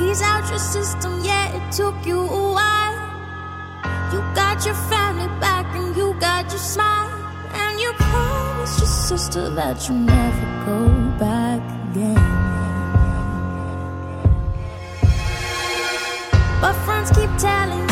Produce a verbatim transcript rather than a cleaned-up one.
ease out your system, yeah, it took you a while. You got your family back and you got your smile, and you promised your sister that you'll never go back again. But friends keep telling